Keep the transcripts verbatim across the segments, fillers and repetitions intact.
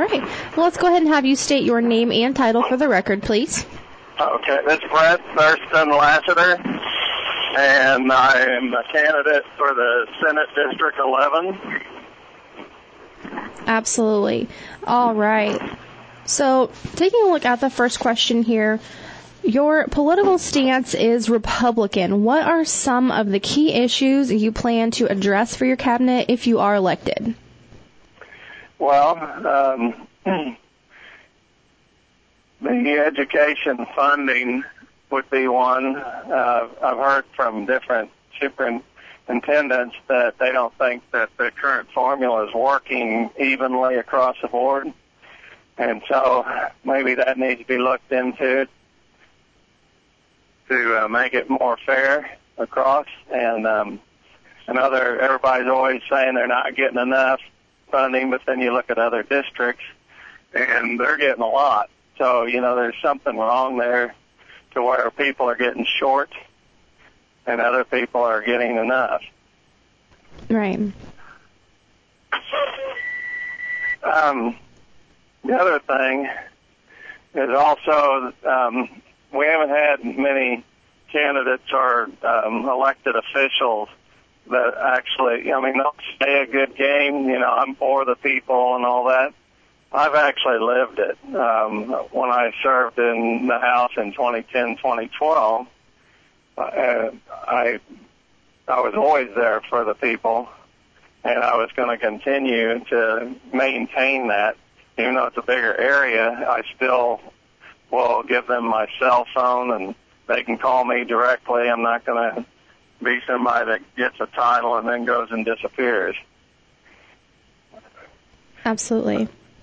right. Well, let's go ahead and have you state your name and title for the record, please. Okay, this is Brett Thurston Lassiter, and I am a candidate for the Senate District eleven. Absolutely. All right. So, taking a look at the first question here, your political stance is Republican. What are some of the key issues you plan to address for your cabinet if you are elected? Well, um, the education funding would be one. Uh, I've heard from different superintendents that they don't think that the current formula is working evenly across the board. And so maybe that needs to be looked into to uh, make it more fair across. And um, another, everybody's always saying they're not getting enough funding, but then you look at other districts and they're getting a lot. So, you know, there's something wrong there to where people are getting short and other people are getting enough. Right. Um, the other thing is also um, we haven't had many candidates or um, elected officials that actually, I mean, they'll say a good game, you know, I'm for the people and all that. I've actually lived it. Um, when I served in the House in twenty ten, twenty twelve, uh, I I was always there for the people, and I was going to continue to maintain that. Even though it's a bigger area, I still will give them my cell phone, and they can call me directly. I'm not going to be somebody that gets a title and then goes and disappears. Absolutely.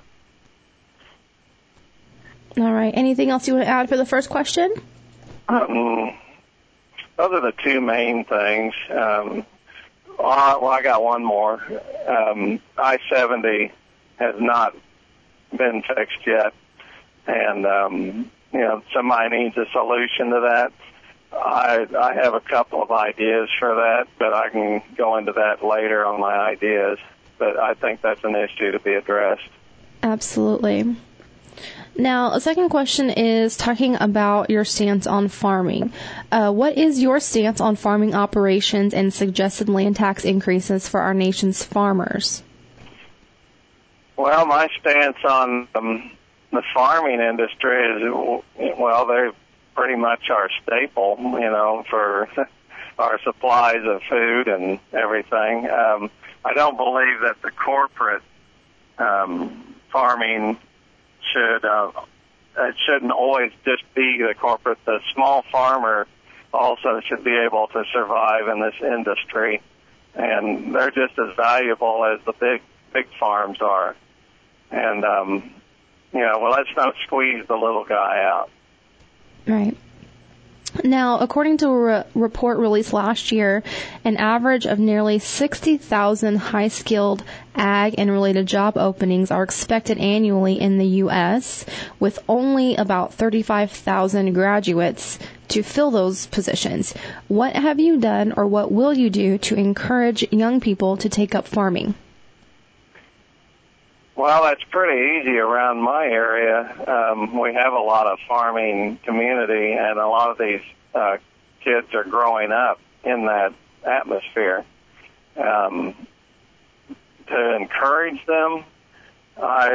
All right. Anything else you want to add for the first question? Um, those are the two main things. Um, well, I got one more. Um, I seventy has not been fixed yet, and um, you know, somebody needs a solution to that. I I have a couple of ideas for that, but I can go into that later on my ideas. But I think that's an issue to be addressed. Absolutely. Now, a second question is talking about your stance on farming. Uh, what is your stance on farming operations and suggested land tax increases for our nation's farmers? Well, my stance on um, the farming industry is, well, they're pretty much our staple, you know, for our supplies of food and everything. Um, I don't believe that the corporate um, farming should, uh, it shouldn't always just be the corporate. The small farmer also should be able to survive in this industry, and they're just as valuable as the big, big farms are. And, um, you know, well, let's not squeeze the little guy out. Right. Now, according to a re- report released last year, an average of nearly sixty thousand high-skilled ag and related job openings are expected annually in the U S, with only about thirty-five thousand graduates to fill those positions. What have you done or what will you do to encourage young people to take up farming? Well, that's pretty easy around my area. Um, we have a lot of farming community, and a lot of these uh, kids are growing up in that atmosphere. Um, to encourage them, I,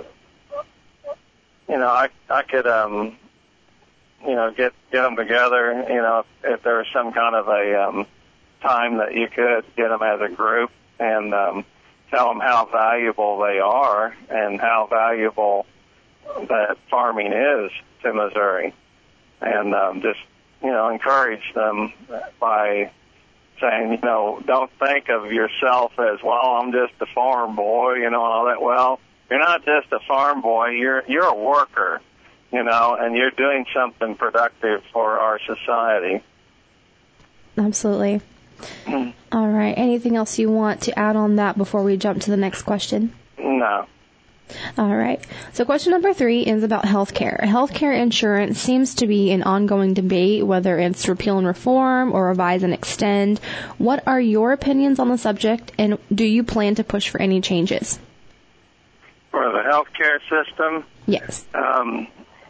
you know, I I could, um, you know, get get them together. You know, if, if there was some kind of a um, time that you could get them as a group and um, tell them how valuable they are and how valuable that farming is to Missouri, and um, just, you know, encourage them by saying, you know, don't think of yourself as, well, I'm just a farm boy, you know, and all that. Well, you're not just a farm boy, you're you're a worker, you know, and you're doing something productive for our society. Absolutely. All right. Anything else you want to add on that before we jump to the next question? No. All right. So question number three is about health care. Healthcare insurance seems to be an ongoing debate, whether it's repeal and reform or revise and extend. What are your opinions on the subject, and do you plan to push for any changes? for the healthcare system. Yes. Um,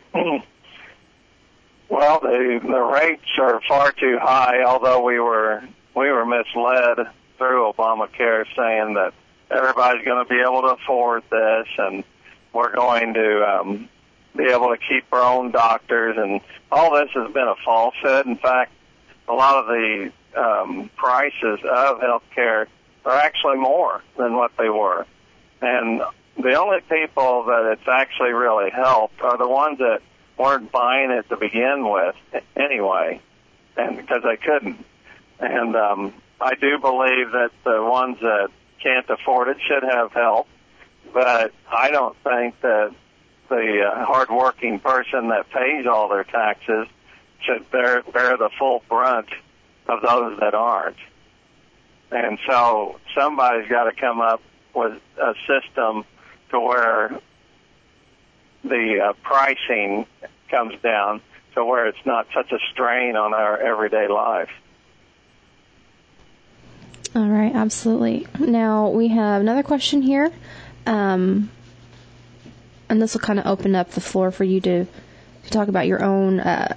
well, the the rates are far too high. Although we were we were misled through Obamacare, saying that everybody's going to be able to afford this, and we're going to um, be able to keep our own doctors, and all this has been a falsehood. In fact, a lot of the um, prices of healthcare are actually more than what they were. And the only people that it's actually really helped are the ones that weren't buying it to begin with anyway, and because they couldn't. And um, I do believe that the ones that can't afford it should have help, but I don't think that the uh, hardworking person that pays all their taxes should bear, bear the full brunt of those that aren't. And so somebody's got to come up with a system to where the uh, pricing comes down to where it's not such a strain on our everyday life. All right, absolutely. Now we have another question here, um, and this will kind of open up the floor for you to talk about your own uh,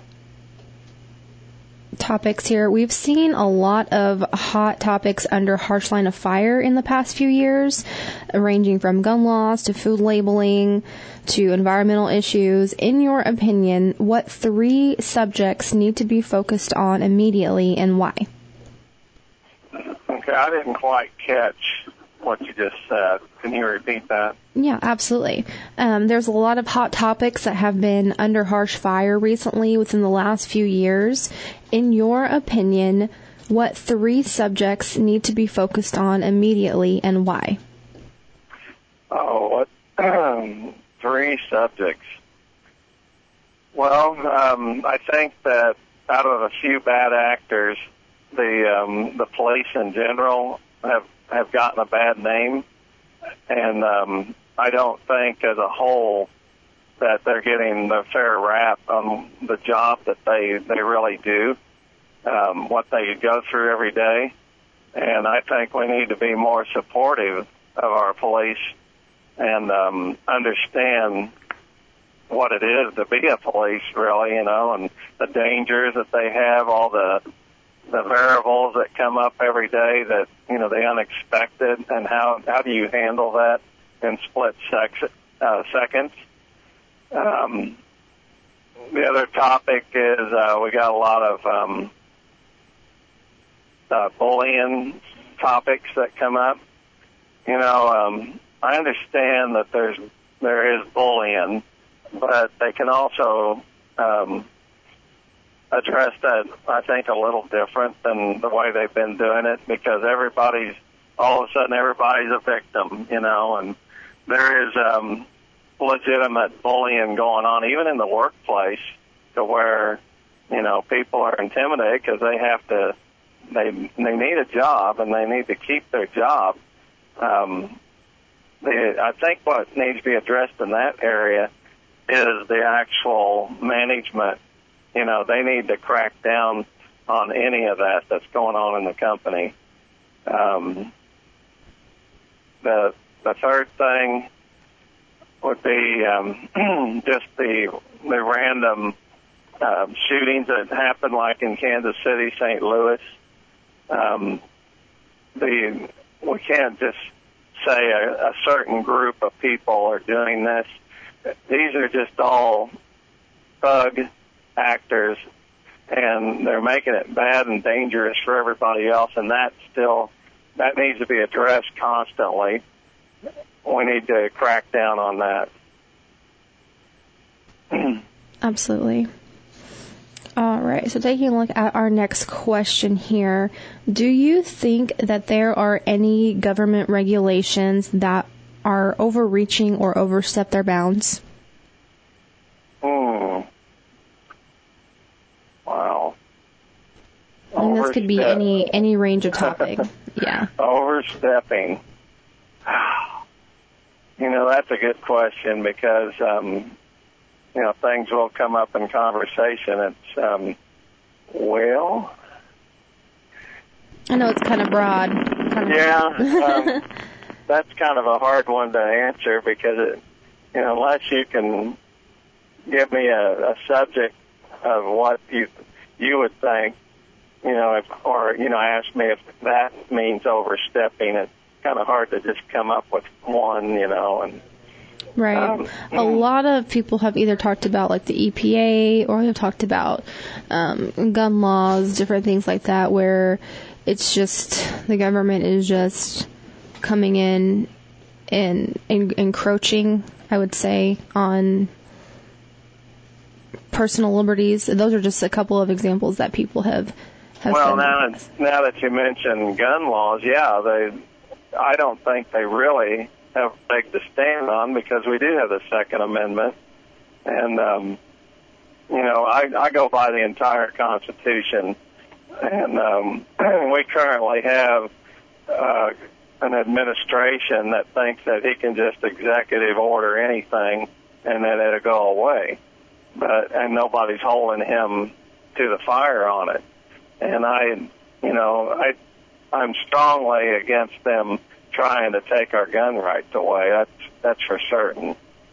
topics here. We've seen a lot of hot topics under Harsh Line of Fire in the past few years, ranging from gun laws to food labeling to environmental issues. In your opinion, what three subjects need to be focused on immediately and why? Okay, I didn't quite catch what you just said. Can you repeat that? Yeah, absolutely. Um, there's a lot of hot topics that have been under harsh fire recently within the last few years. In your opinion, what three subjects need to be focused on immediately and why? Oh, what um, three subjects? Well, um, I think that out of a few bad actors, the um, the police in general have have gotten a bad name, and um, I don't think as a whole that they're getting the fair rap on the job that they, they really do, um, what they go through every day. And I think we need to be more supportive of our police and um, understand what it is to be a police, really, you know, and the dangers that they have, all the the variables that come up every day that, you know, the unexpected, and how, how do you handle that in split sec- uh, seconds. Um, the other topic is uh, we got a lot of um, uh, bullying topics that come up. You know, um, I understand that there's there is bullying, but they can also um, address that, I think, a little different than the way they've been doing it, because everybody's, all of a sudden, everybody's a victim, you know, and there is um, legitimate bullying going on, even in the workplace, to where, you know, people are intimidated because they have to, they they need a job and they need to keep their job. Um, the, I think what needs to be addressed in that area is the actual management. You know, they need to crack down on any of that that's going on in the company. Um, the the third thing would be um, just the the random uh, shootings that happen, like in Kansas City, Saint Louis. Um, the we can't just say a, a certain group of people are doing this. These are just all thug actors, and they're making it bad and dangerous for everybody else, and that still, that needs to be addressed constantly. We need to crack down on that. Absolutely. All right, so taking a look at our next question here, do you think that there are any government regulations that are overreaching or overstep their bounds? Hmm. Wow. And this could be any any range of topic. Yeah. Overstepping. You know, that's a good question, because, um, you know, things will come up in conversation. It's, um, well... I know it's kind of broad. Kind of yeah. Um, that's kind of a hard one to answer because, it, you know, unless you can give me a, a subject of what you you would think, you know, if, or, you know, ask me if that means overstepping, it's kind of hard to just come up with one, you know, and Right. Um, a lot of people have either talked about like the E P A or have talked about um, gun laws, different things like that, where it's just the government is just coming in and, and encroaching, I would say, on personal liberties. Those are just a couple of examples that people have. have well, now that, now that you mention gun laws, yeah, they. I don't think they really have a leg to stand on because we do have the Second Amendment. And, um, you know, I, I go by the entire Constitution. And um, we currently have uh, an administration that thinks that he can just executive order anything and then it'll go away. But and nobody's holding him to the fire on it. And I, you know, I, I'm strongly against them trying to take our gun rights away. That's that's for certain.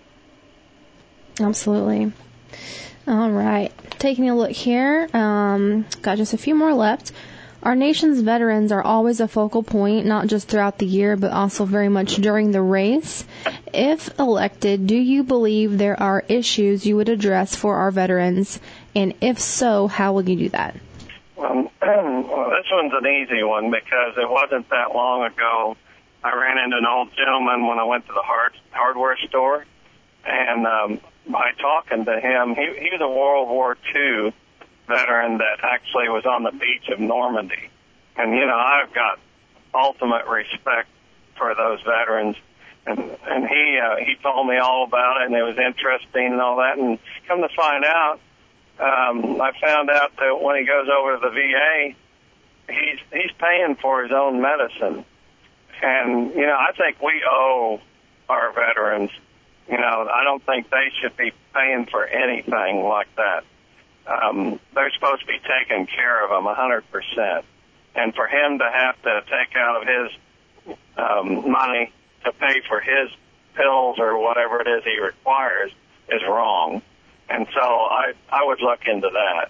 Absolutely. All right. Taking a look here. Um, got just a few more left. Our nation's veterans are always a focal point, not just throughout the year, but also very much during the race. If elected, do you believe there are issues you would address for our veterans? And if so, how will you do that? Um, well, this one's an easy one because it wasn't that long ago. I ran into an old gentleman when I went to the hard, hardware store, and um, by talking to him, he, he was a World War Two veteran that actually was on the beach of Normandy. And, you know, I've got ultimate respect for those veterans. And, and he uh, he told me all about it, and it was interesting and all that. And come to find out, um, I found out that when he goes over to the V A, he's he's paying for his own medicine. And, you know, I think we owe our veterans, you know, I don't think they should be paying for anything like that. Um, they're supposed to be taking care of them one hundred percent. And for him to have to take out of his um, money to pay for his pills or whatever it is he requires is wrong. And so I, I would look into that.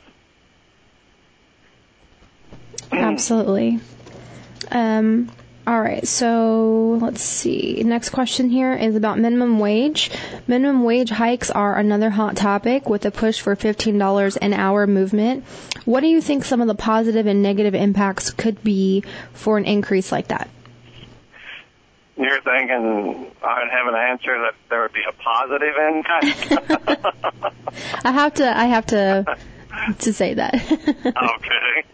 Absolutely. Um, all right, so let's see. Next question here is about minimum wage. Minimum wage hikes are another hot topic with a push for fifteen dollars an hour movement. What do you think some of the positive and negative impacts could be for an increase like that? You're thinking I'd have an answer that there would be a positive impact? I have to, I have to, to say that. Okay.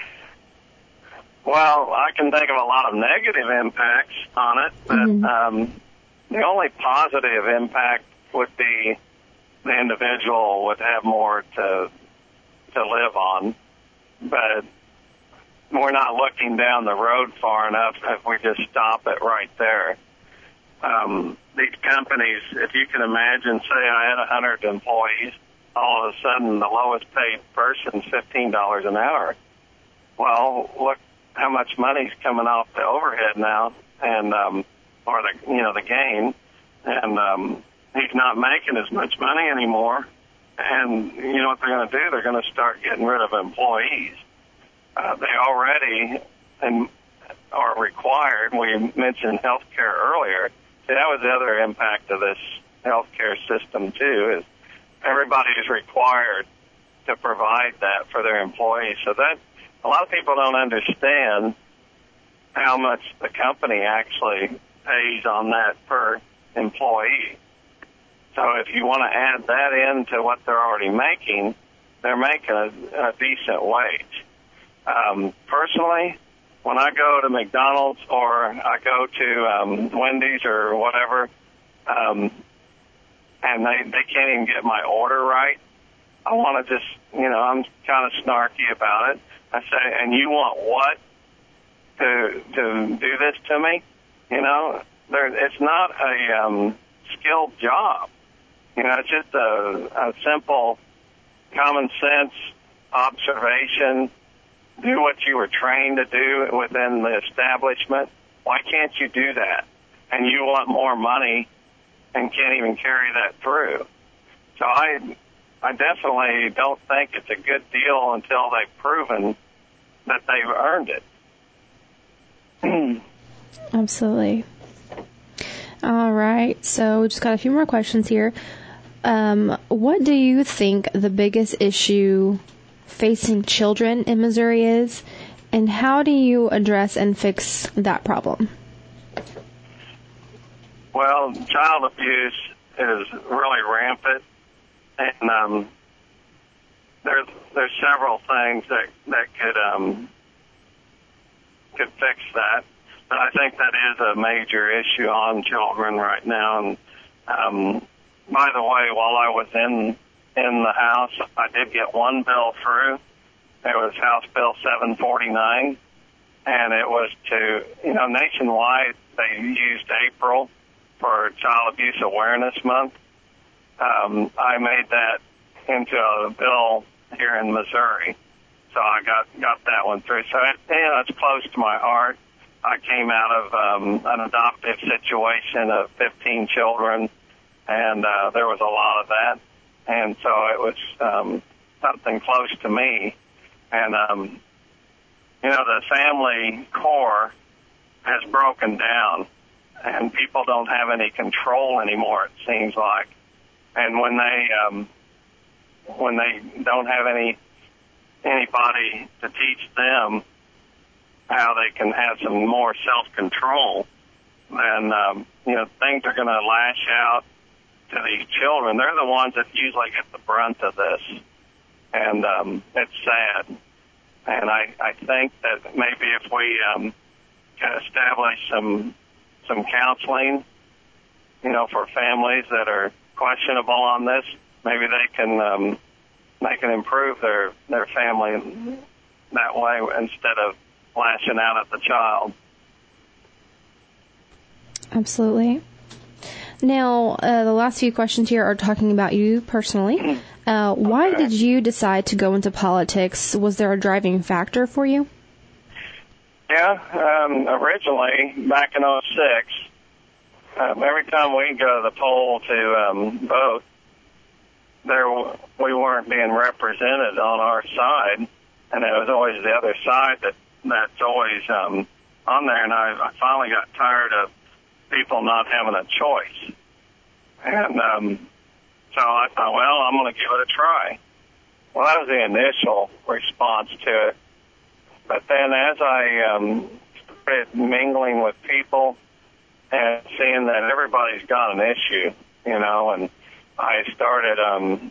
Well, I can think of a lot of negative impacts on it, but mm-hmm. um, the only positive impact would be the individual would have more to to live on. But we're not looking down the road far enough if we just stop it right there. Um, these companies, if you can imagine, say I had one hundred employees, all of a sudden the lowest paid person's fifteen dollars an hour. Well, look how much money's coming off the overhead now, and um, or the you know the gain, and um, he's not making as much money anymore. And you know what they're going to do? They're going to start getting rid of employees. Uh, they already and are required. We mentioned healthcare earlier. See, that was the other impact of this healthcare system too. Is everybody is required to provide that for their employees. So that. A lot of people don't understand how much the company actually pays on that per employee. So if you want to add that into what they're already making, they're making a, a decent wage. Um, personally, when I go to McDonald's or I go to um, Wendy's or whatever, um, and they, they can't even get my order right, I want to just, you know, I'm kind of snarky about it. I say, and you want what to to do this to me? You know, there, it's not a um, skilled job. You know, it's just a, a simple, common sense observation. Do what you were trained to do within the establishment. Why can't you do that? and you want more money and can't even carry that through. So I, I definitely don't think it's a good deal until they've proven that they've earned it. Absolutely. All right. So we just got a few more questions here. Um, what do you think the biggest issue facing children in Missouri is, and how do you address and fix that problem? Well, child abuse is really rampant, and um, there's there's several things that that could um, could fix that. But I think that is a major issue on children right now. And um, by the way, while I was in in the House, I did get one bill through. It was House Bill seven forty-nine, and it was to, you know, nationwide they used April for Child Abuse Awareness Month. Um, I made that into a bill here in Missouri, so I got got that one through. So it, you know, it's close to my heart. I came out of um, an adoptive situation of fifteen children, and uh, there was a lot of that, and so it was um, something close to me. And um, you know, the family core has broken down, and people don't have any control anymore, it seems like. And when they um, when they don't have any anybody to teach them how they can have some more self-control, then um, you know, things are going to lash out to these children. They're the ones that usually get the brunt of this, and um, it's sad. And I, I think that maybe if we um, can establish some some counseling, you know, for families that are questionable on this, maybe they can um, they can improve their their family that way instead of lashing out at the child. Absolutely. Now, uh, the last few questions here are talking about you personally. Uh, why Okay. did you decide to go into politics? Was there a driving factor for you? Yeah, um, originally, back in oh six, um, every time we go to the poll to um, vote, there we weren't being represented on our side, and it was always the other side that that's always um, on there. And I, I finally got tired of people not having a choice, and um, so I thought, well, I'm going to give it a try. Well, that was the initial response to it. But then as I um, started mingling with people and seeing that everybody's got an issue, you know, and I started um,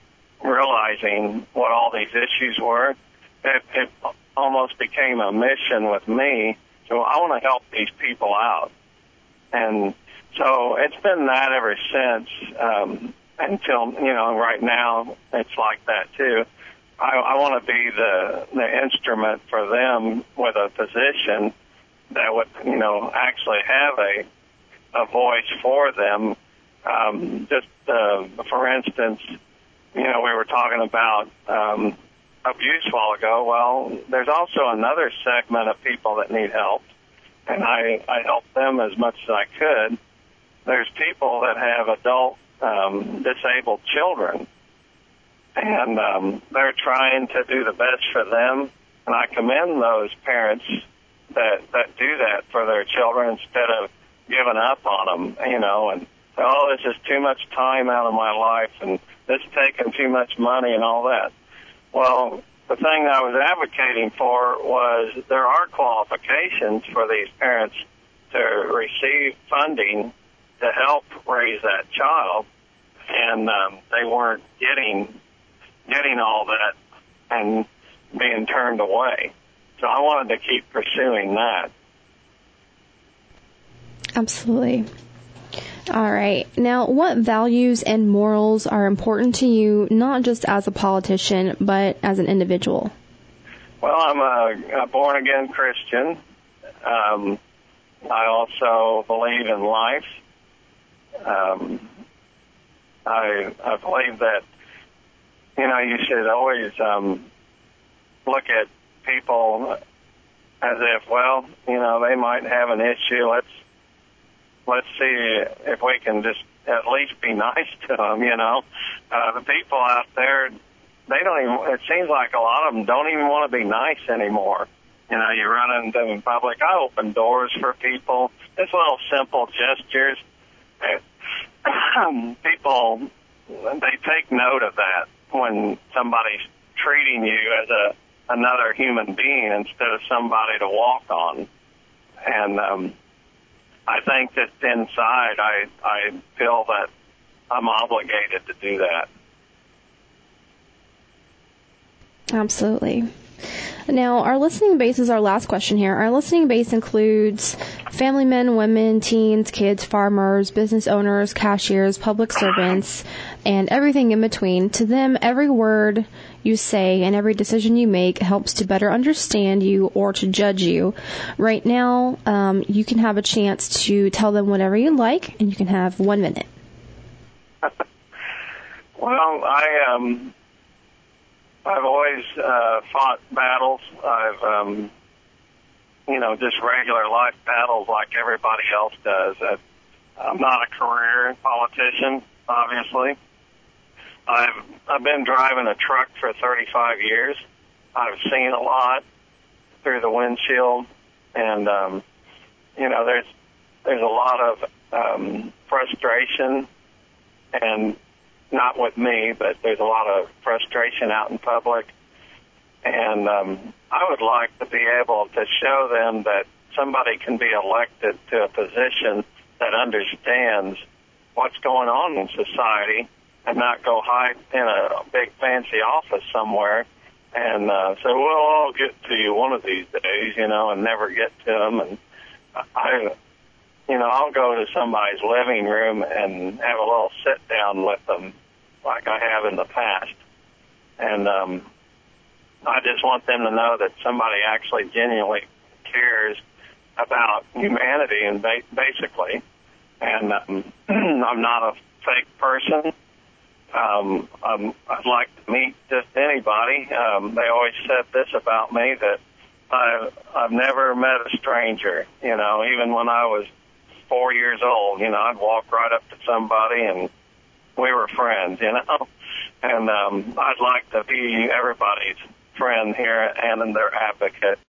realizing what all these issues were, it, it almost became a mission with me. So I want to help these people out. And so it's been that ever since, um, until, you know, right now it's like that too. I, I want to be the the instrument for them with a position that would, you know, actually have a a voice for them. Um, just uh, for instance, you know, we were talking about um, abuse a while ago. Well, there's also another segment of people that need help, and I I help them as much as I could. There's people that have adult um, disabled children. And um, they're trying to do the best for them. And I commend those parents that, that do that for their children instead of giving up on them, you know, and, oh, this is too much time out of my life and this is taking too much money and all that. Well, the thing I was advocating for was there are qualifications for these parents to receive funding to help raise that child, and um, they weren't getting getting all that and being turned away. So I wanted to keep pursuing that. Absolutely. All right. Now, what values and morals are important to you, not just as a politician, but as an individual? Well, I'm a, a born-again Christian. Um, I also believe in life. Um, I, I believe that, you know, you should always um, look at people as if, well, you know, they might have an issue. Let's let's see if we can just at least be nice to them, you know. Uh, the people out there, they don't even, it seems like a lot of them don't even want to be nice anymore. You know, you run into them in public. I open doors for people. Just little simple gestures. People, they take note of that when somebody's treating you as a another human being instead of somebody to walk on. And um, I think that inside, I I feel that I'm obligated to do that. Absolutely. Now, our listening base is our last question here. Our listening base includes family men, women, teens, kids, farmers, business owners, cashiers, public servants, and everything in between. To them, every word you say and every decision you make helps to better understand you or to judge you. Right now, um, you can have a chance to tell them whatever you like, and you can have one minute. Well, I um. I've always uh, fought battles. I've, um, you know, just regular life battles like everybody else does. I, I'm not a career politician, obviously. I've I've been driving a truck for thirty-five years. I've seen a lot through the windshield, and um, you know, there's there's a lot of um, frustration and. Not with me, but there's a lot of frustration out in public. And um, I would like to be able to show them that somebody can be elected to a position that understands what's going on in society and not go hide in a big fancy office somewhere and uh, say, well, I'll get to you one of these days, you know, and never get to them. And I, you know, I'll go to somebody's living room and have a little sit down with them like I have in the past. And um, I just want them to know that somebody actually genuinely cares about humanity and ba- basically. And um, I'm not a fake person. Um, I'm, I'd like to meet just anybody. Um, they always said this about me, that I've, I've never met a stranger. You know, even when I was four years old, you know, I'd walk right up to somebody and we were friends, you know. And um, I'd like to be everybody's friend here and their advocate.